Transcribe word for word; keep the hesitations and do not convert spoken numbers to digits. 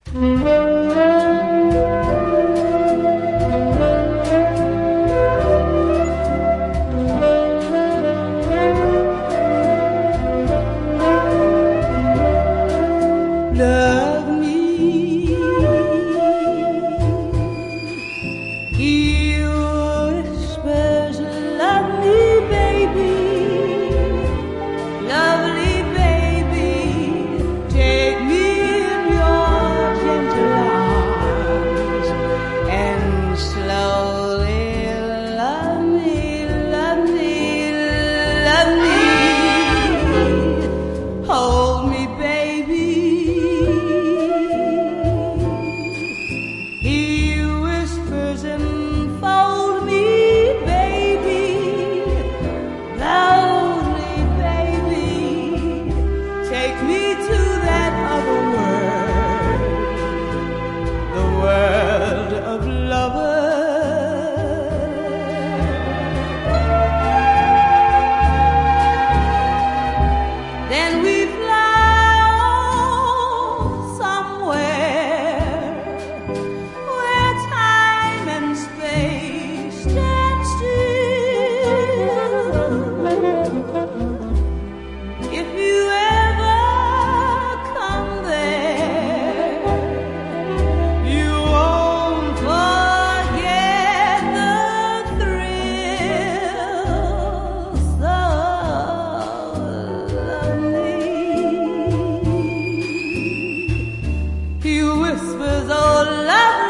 Love me, he whispers, love me, baby, lovely baby, take me in your gentle arms and slowly love me, love me, love me, hold me, baby. Take me to that other world, the world of lovers. Then we fly off somewhere where time and space stand still. If you whispers, oh, love.